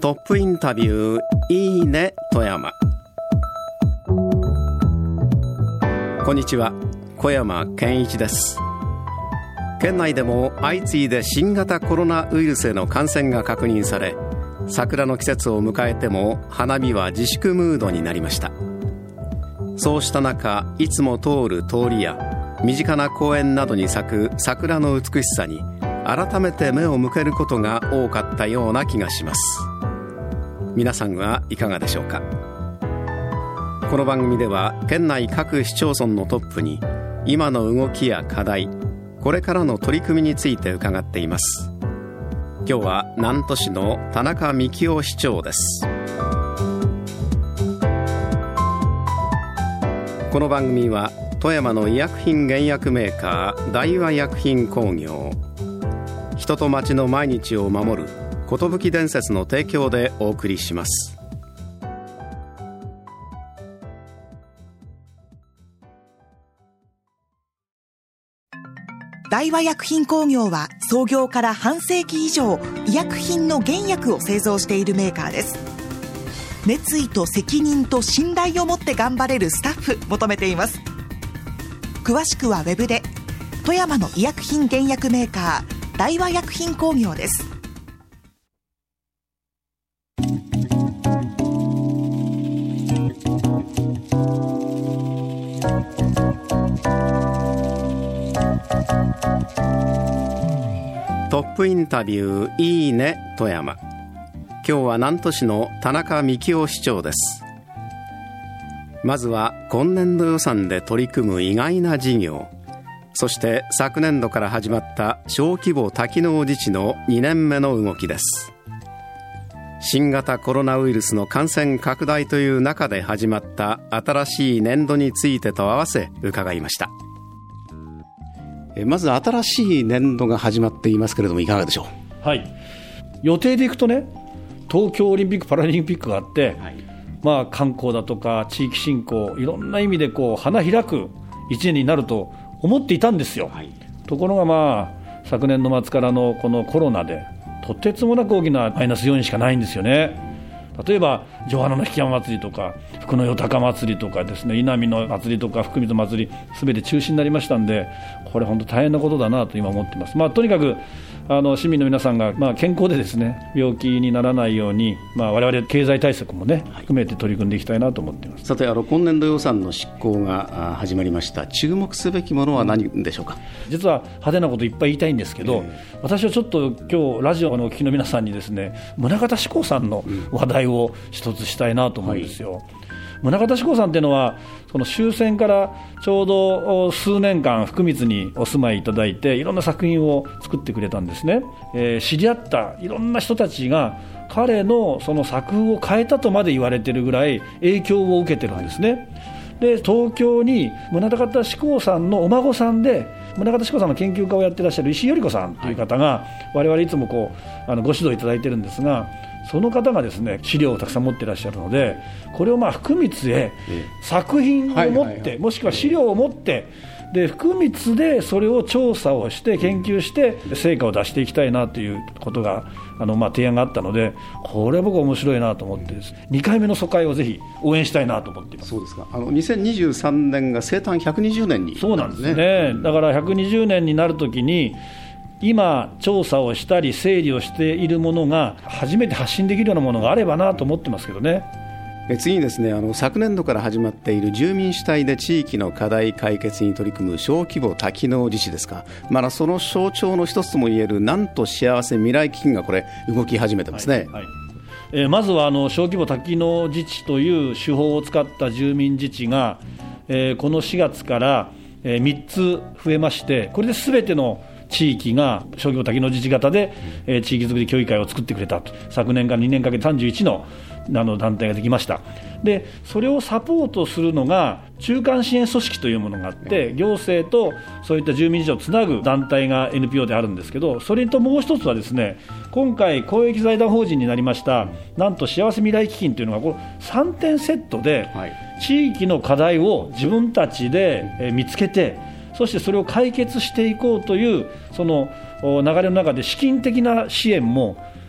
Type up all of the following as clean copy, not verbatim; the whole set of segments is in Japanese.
トップインタビューいいね富山。こんにちは、小山健一です。県内でも相次いで新型コロナウイルスへの感染が確認され、桜の季節を迎えても花見は自粛ムードになりました。そうした中、いつも通る通りや身近な公園などに咲く桜の美しさに改めて目を向けることが多かったような気がします。皆さんはいかがでしょうか。この番組では県内各市町村のトップに今の動きや課題、これからの取り組みについて伺っています。今日は南砺市の田中幹夫市長です。この番組は富山の医薬品原薬メーカー大和薬品工業、人と町の毎日を守る寿伝説の提供でお送りします。 大和薬品工業は創業から半世紀以上、医薬品の原薬を製造しているメーカーです。熱意と責任と信頼を持って頑張れるスタッフ求めています。詳しくはウェブで。富山の医薬品原薬メーカー大和薬品工業です。 トップインタビューいいね富山。今日は南砺市の田中幹夫市長です。まずは今年度予算で取り組む意外な事業、そして昨年度から始まった小規模多機能自治の2年目の動きです。新型コロナウイルスの感染拡大という中で始まった新しい年度についてと合わせ伺いました。まず新しい年度が始まっていますけれども、いかがでしょう。 はい、予定でいくとね、東京オリンピック・パラリンピックがあって、観光だとか地域振興、いろんな意味で花開く1年になると思っていたんですよ。ところが昨年の末からのこのコロナでとてつもなく大きなマイナス要因しかないんですよね。例えば城花の引山祭りとか福の夜高祭りとかですね、稲見の祭りとか福水祭り、すべて中止になりましたんで、これ本当大変なことだなと今思っています。とにかく市民の皆さんが健康でですね、病気にならないように、我々経済対策もね、含めて取り組んでいきたいなと思っています。 さて、今年度予算の執行が始まりました。注目すべきものは何でしょうか。 実は派手なこといっぱい言いたいんですけど、私はちょっと今日ラジオのお聞きの皆さんにですね、宗像志功さんの話題を一つしたいなと思うんですよ。宗像志功さんというのは、その終戦からちょうど数年間福光にお住まいいただいて、いろんな作品を作ってくれたんですね。知り合ったいろんな人たちが彼のその作風を変えたとまで言われているぐらい影響を受けてるんですね。で、東京に宗像志功さんのお孫さんで、宗像志功さんの研究家をやってらっしゃる石井頼子さんという方が、我々いつもご指導いただいているんですが、その方がですね、資料をたくさん持っていらっしゃるので、これを福光へ作品を持って、もしくは資料を持って、で福光でそれを調査をして研究して成果を出していきたいなということが提案があったので、これは僕は面白いなと思ってです、2回目の疎開をぜひ応援したいなと思っています。 そうですか。2023年が生誕120年になるんですね。 そうなんですね。だから120年になるときに、今調査をしたり整理をしているものが初めて発信できるようなものがあればなと思ってますけどね。 次にですね、昨年度から始まっている住民主体で地域の課題解決に取り組む小規模多機能自治ですか。その象徴の一つともいえる南砺幸せ未来基金がこれ動き始めてますね。 まずは小規模多機能自治という手法を使った住民自治が、この4月から3つ増えまして、これで全ての地域が小規模多機能自治型で、地域づくり協議会を作ってくれたと。昨年から2年かけて31の団体ができました。でそれをサポートするのが中間支援組織というものがあって、行政とそういった住民事情をつなぐ団体が NPO であるんですけど、それともう一つはですね、今回公益財団法人になりましたなんと幸せ未来基金というのがこの3点セットで、地域の課題を自分たちで見つけて、そしてそれを解決していこうというその流れの中で資金的な支援も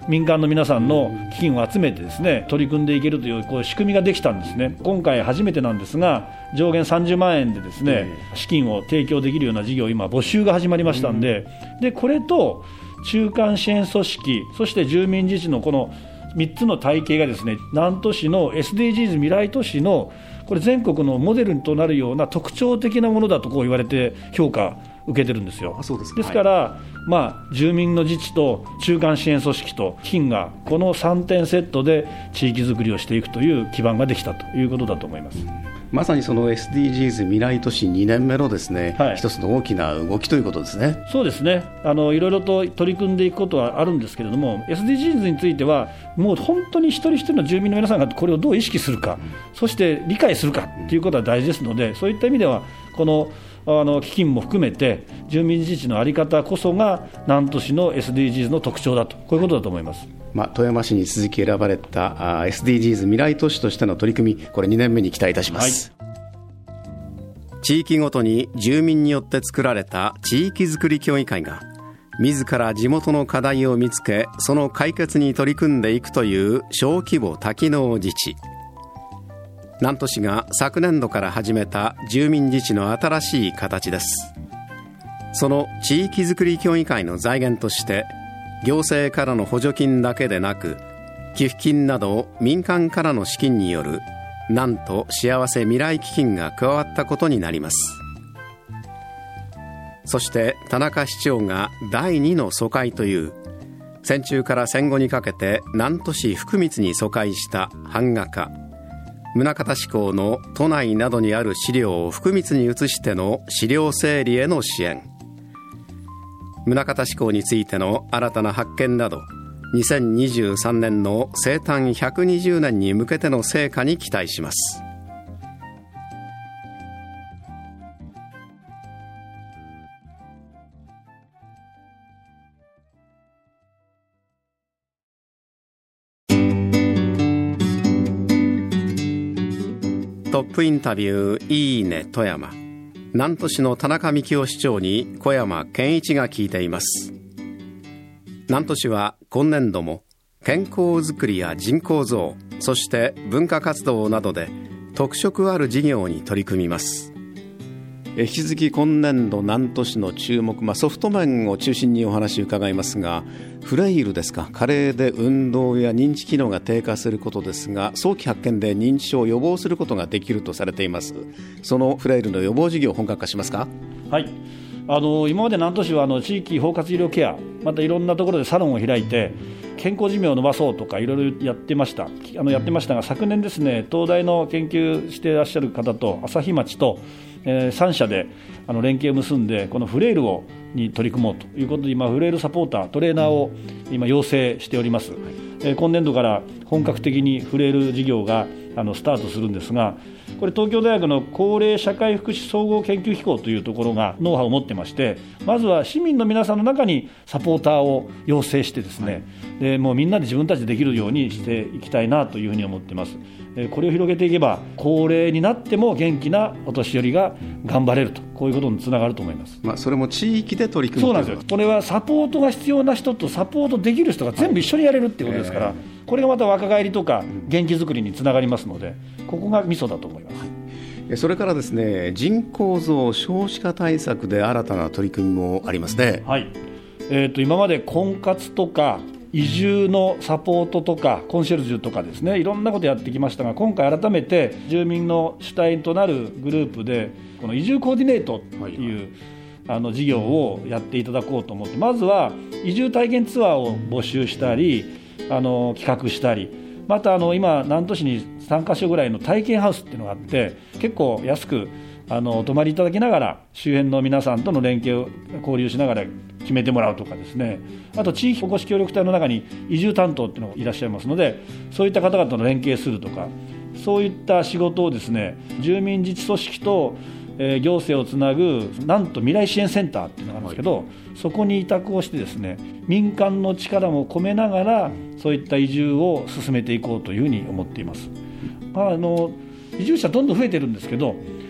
民間の皆さんの基金を集めてですね取り組んでいけるというこう仕組みができたんですね。今回初めてなんですが上限30万円でですね資金を提供できるような事業今募集が始まりましたんで、これと中間支援組織そして住民自治のこの3つの体系がですね南砺市の SDGs 未来都市のこれ全国のモデルとなるような特徴的なものだとこう言われて評価受けてるんですよ。ですから、住民の自治と中間支援組織と基金がこの3点セットで地域づくりをしていくという基盤ができたということだと思います。 まさにその SDGs 未来都市2年目のですね、一つの大きな動きということですね。 そうですね。いろいろと取り組んでいくことはあるんですけれども SDGs についてはもう本当に一人一人の住民の皆さんがこれをどう意識するか、そして理解するかということは大事ですので、そういった意味ではこの基金も含めて住民自治の在り方こそが南砺市の SDGs の特徴だとこういうことだと思います。 富山市に続き選ばれたSDGs 未来都市としての取り組み、これ2年目に期待いたします、地域ごとに住民によって作られた地域づくり協議会が自ら地元の課題を見つけその解決に取り組んでいくという小規模多機能自治。南砺市が昨年度から始めた住民自治の新しい形です。その地域づくり協議会の財源として行政からの補助金だけでなく寄付金など民間からの資金による南砺幸せ未来基金が加わったことになります。そして田中市長が第2の疎開という戦中から戦後にかけて南砺市福光に疎開した版画家宗像志功の都内などにある資料を福光に移しての資料整理への支援、宗像志功についての新たな発見など2023年の生誕120年に向けての成果に期待します。トップインタビューいいね富山。南砺市の田中幹夫市長に小山健一が聞いています。南砺市は今年度も健康づくりや人口増、そして文化活動などで特色ある事業に取り組みます。引き続き今年度南砺市の注目、ソフト面を中心にお話を伺いますが、フレイルですか、加齢で運動や認知機能が低下することですが早期発見で認知症を予防することができるとされています。そのフレイルの予防事業を本格化しますか？ はい、今まで南砺市は地域包括医療ケア、またいろんなところでサロンを開いて健康寿命を伸ばそうとかいろいろやってましたが、昨年ですね東大の研究していらっしゃる方と朝日町と3社で連携を結んでこのフレイルに取り組もうということで今フレイルサポータートレーナーを今養成しております。今年度から本格的にフレイル事業がスタートするんですが、これ東京大学の高齢社会福祉総合研究機構というところがノウハウを持ってまして、まずは市民の皆さんの中にサポーターを養成してですね、でもうみんなで自分たちでできるようにしていきたいなというふうに思っています。これを広げていけば高齢になっても元気なお年寄りが頑張れると、こういうことにつながると思います。 それも地域で取り組む。 そうなんですよ。これはサポートが必要な人とサポートできる人が全部一緒にやれるっていうことですから、これがまた若返りとか元気づくりにつながりますので、ここがミソだと思います。 それからですね、人口増少子化対策で新たな取り組みもありますね。 はい、今まで婚活とか移住のサポートとかコンシェルジュとかですね、いろんなことやってきましたが、今回改めて住民の主体となるグループでこの移住コーディネートという、事業をやっていただこうと思って、まずは移住体験ツアーを募集したり企画したり、また今南砺市に3カ所ぐらいの体験ハウスっていうのがあって、結構安くお泊まりいただきながら周辺の皆さんとの連携を交流しながら決めてもらうとかですね、あと地域おこし協力隊の中に移住担当っていうのがいらっしゃいますので、そういった方々との連携するとか、そういった仕事をですね、住民自治組織と行政をつなぐなんと未来支援センターっていうのがあるんですけど、そこに委託をしてですね、民間の力も込めながらそういった移住を進めていこうというふうに思っています。移住者どんどん増えてるんですけど、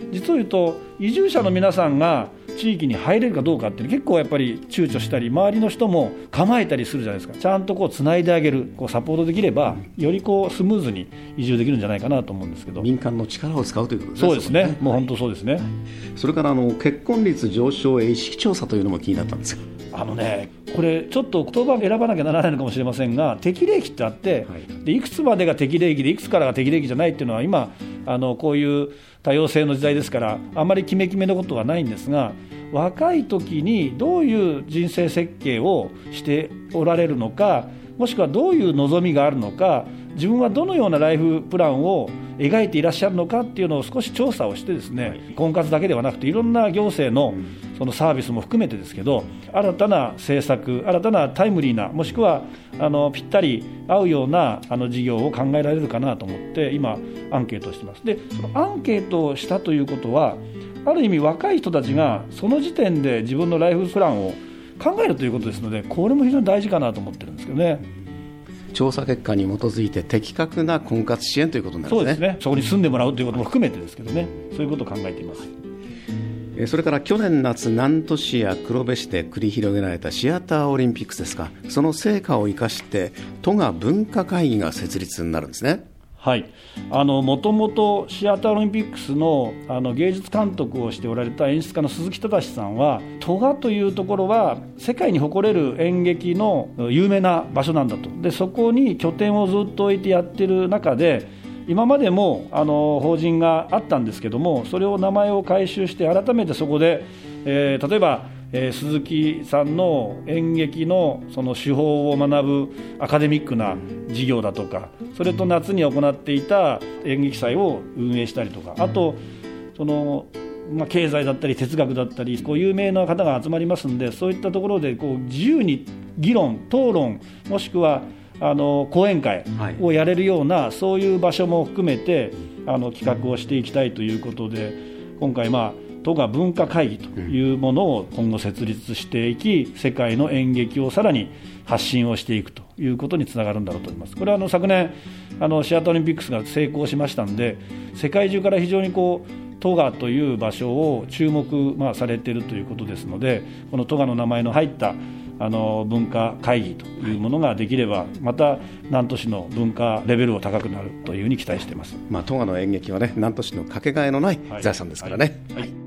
実を言うと移住者の皆さんが地域に入れるかどうかって結構やっぱり躊躇したり、周りの人も構えたりするじゃないですか。ちゃんとこうつないであげる、こうサポートできればよりこうスムーズに移住できるんじゃないかなと思うんですけど、 民間の力を使うということですね。 そうですね、もう本当そうですね。 それから結婚率上昇へ意識調査というのも気になったんですよ。 これちょっと言葉を選ばなきゃならないのかもしれませんが、適齢期ってあって、でいくつまでが適齢期でいくつからが適齢期じゃないっていうのは今こういう多様性の時代ですからあまり決めのことはないんですが、若い時にどういう人生設計をしておられるのか、もしくはどういう望みがあるのか、自分はどのようなライフプランを描いていらっしゃるのかっていうのを少し調査をしてですね、婚活だけではなくていろんな行政のそのサービスも含めてですけど、新たな政策、新たなタイムリーな、もしくはぴったり合うような事業を考えられるかなと思って今アンケートをしています。でそのアンケートをしたということは、ある意味若い人たちがその時点で自分のライフプランを考えるということですので、これも非常に大事かなと思ってるんですけどね。 調査結果に基づいて的確な婚活支援ということになるんですね。 そうですね、そこに住んでもらうということも含めてですけどね、そういうことを考えています。 それから去年夏、南砺市や黒部市で繰り広げられたシアターオリンピックスですが、その成果を生かして都が文化会議が設立になるんですね。はい、 もともとシアターオリンピックスの、芸術監督をしておられた演出家の鈴木忠さんは、戸賀というところは世界に誇れる演劇の有名な場所なんだと。でそこに拠点をずっと置いてやってる中で、今までも法人があったんですけども、それを名前を改修して改めてそこで、例えば鈴木さんの演劇のその手法を学ぶアカデミックな授業だとか、それと夏に行っていた演劇祭を運営したりとか、あと経済だったり哲学だったり、こう有名な方が集まりますので、そういったところでこう自由に議論、討論、もしくは講演会をやれるような、そういう場所も含めて企画をしていきたいということで、今回都が文化会議というものを今後設立していき、世界の演劇をさらに発信をしていくということにつながるんだろうと思います。これは昨年シアターオリンピックスが成功しましたので、世界中から非常に都がという場所を注目されているということですので、この都がの名前の入った文化会議というものができれば、また南砺市の文化レベルを高くなるというふうに期待しています。 都がの演劇はね、南砺市のかけがえのない財産ですからね。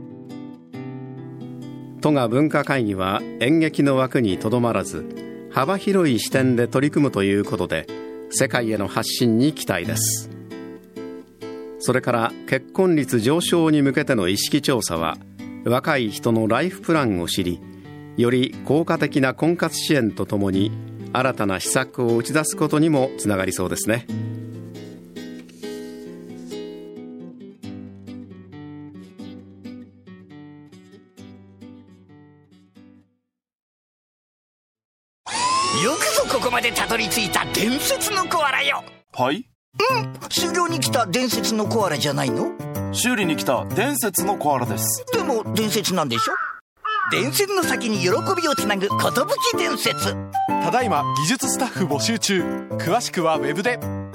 都が文化会議は演劇の枠にとどまらず、幅広い視点で取り組むということで、世界への発信に期待です。それから結婚率上昇に向けての意識調査は、若い人のライフプランを知り、より効果的な婚活支援とともに新たな施策を打ち出すことにもつながりそうですね。 よくぞここまでたどり着いた伝説のコアラよ。 はい？ 修行に来た伝説のコアラじゃないの？ 修理に来た伝説のコアラです。 でも伝説なんでしょ？伝説の先に喜びをつなぐ寿伝説。 ただいま技術スタッフ募集中。詳しくはウェブで。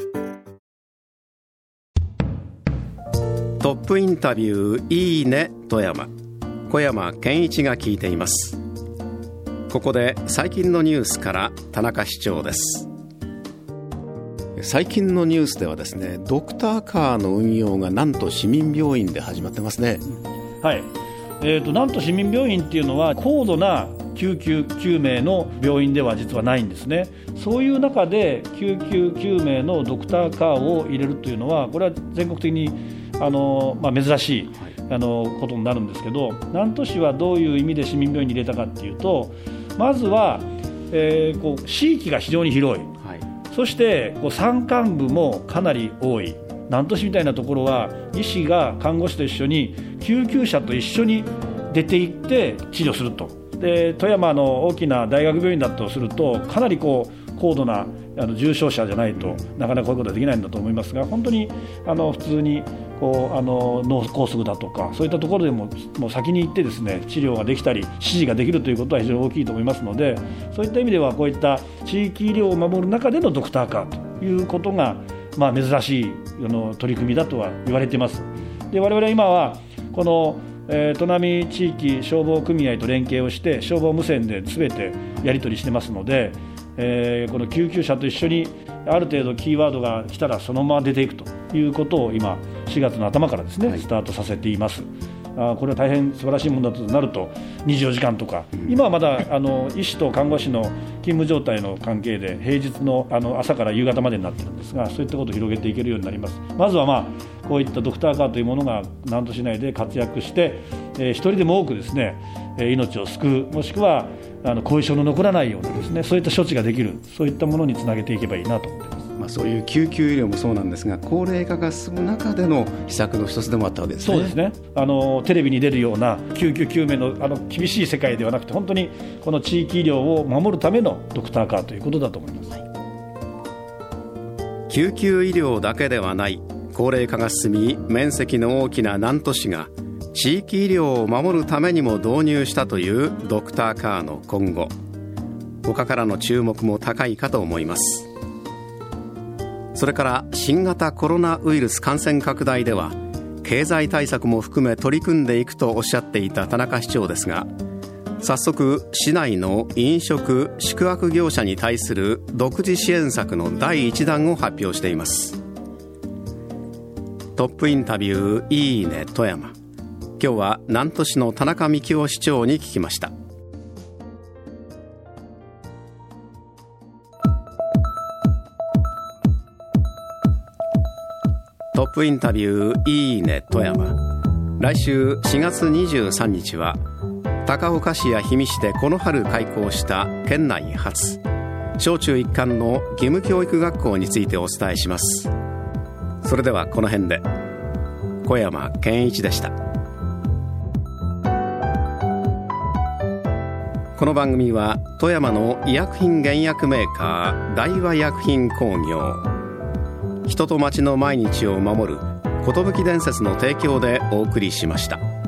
トップインタビューいいね富山、小山健一が聞いています。ここで最近のニュースから田中市長です。最近のニュースではですね、ドクターカーの運用がなんと市民病院で始まってますね。 はい、なんと市民病院っていうのは高度な救急救命の病院では実はないんですね。そういう中で救急救命のドクターカーを入れるというのは、これは全国的に珍しいことになるんですけど、南砺市はどういう意味で市民病院に入れたかっていうと、まずは、地域が非常に広い、そして山間部もかなり多い。南砺市みたいなところは医師が看護師と一緒に救急車と一緒に出て行って治療すると。で富山の大きな大学病院だとすると、かなり高度な重症者じゃないとなかなかこういうことはできないんだと思いますが、本当に普通に脳梗塞だとかそういったところでもう先に行ってですね、治療ができたり指示ができるということは非常に大きいと思いますので、そういった意味ではこういった地域医療を守る中でのドクターカーということが珍しい取り組みだとは言われています。で我々は今はこの砺波地域消防組合と連携をして消防無線で全てやり取りしてますので、この救急車と一緒にある程度キーワードが来たらそのまま出ていくということを今4月の頭からですね、スタートさせています。これは大変素晴らしいものだとなると24時間とか、今はまだ医師と看護師の勤務状態の関係で平日の朝から夕方までになっているんですが、そういったことを広げていけるようになります。まずはこういったドクターカーというものが南砺市内で活躍して、一人でも多くですね命を救う、もしくは後遺症の残らないようなですね、そういった処置ができる、そういったものにつなげていけばいいなと思っています。 そういう救急医療もそうなんですが、高齢化が進む中での施策の一つでもあったわけですね。 そうですね。テレビに出るような救急救命の厳しい世界ではなくて、本当にこの地域医療を守るためのドクターカーということだと思います。 救急医療だけではない、高齢化が進み面積の大きな南砺市が地域医療を守るためにも導入したというドクターカーの今後、他からの注目も高いかと思います。それから新型コロナウイルス感染拡大では経済対策も含め取り組んでいくとおっしゃっていた田中市長ですが、早速市内の飲食・宿泊業者に対する独自支援策の第1弾を発表しています。トップインタビューいいね富山。今日は南砺市の田中幹夫市長に聞きました。トップインタビューいいね富山。来週4月23日は高岡市や氷見市でこの春開校した県内初小中一貫の義務教育学校についてお伝えします。それではこの辺で。小山健一でした。この番組は富山の医薬品原薬メーカー大和薬品工業、人と町の毎日を守る寿伝説の提供でお送りしました。